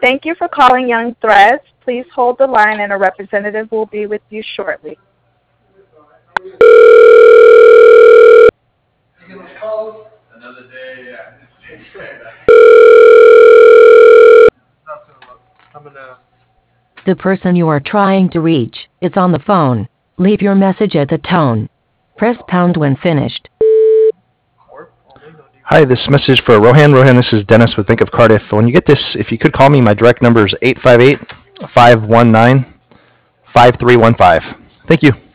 Thank you for calling Young Threads. Please hold the line and a representative will be with you shortly. Another day, yeah. The person you are trying to reach is on the phone. Leave your message at the tone. Press pound when finished. Hi, this message for Rohan. Rohan, this is Dennis with Bank of Cardiff. When you get this, if you could call me, my direct number is 858-519-5315. Thank you.